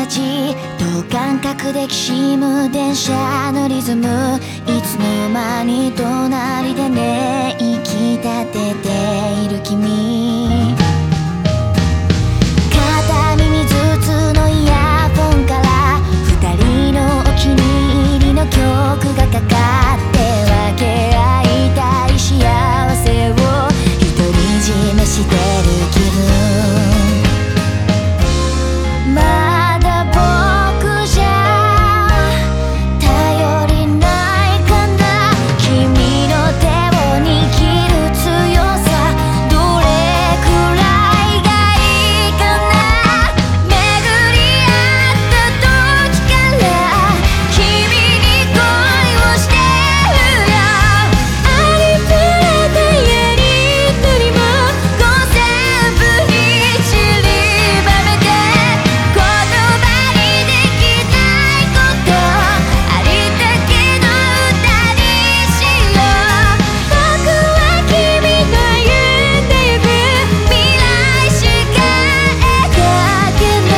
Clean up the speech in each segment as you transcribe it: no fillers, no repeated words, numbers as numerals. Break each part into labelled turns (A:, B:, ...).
A: じ等間隔できしむ電車のリズム、いつの間に隣でね息立てている君、片耳ずつのイヤフォンから二人のお気に入りの曲がかかって分け合いたい幸せを独り占めしてる気分。まだ僕じゃ頼りないかな、君の手を握る強さどれくらいがいいかな。巡り合った時から君に恋をしてるよ。ありふれた家に一人も五線譜に散りばめて、言葉にできないことありったけの歌にしよう。僕は君と歩んでゆく未来しか描けない。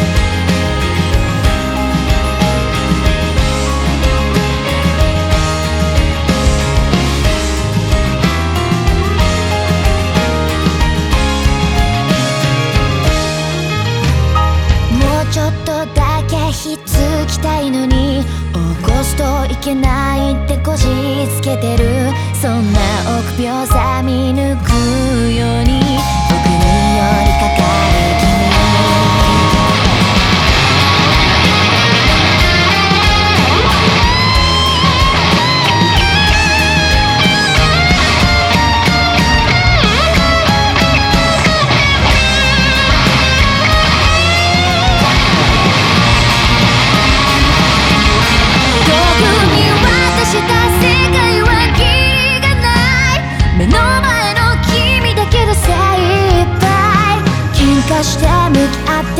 A: もうちょっとだけひっつきたいのに起こすといけないってこじつけてる、そんな臆病さ見抜くように僕に寄りかかる君。僕に渡した世界はキリがない、目の前の君だけで精一杯。喧嘩して向き合って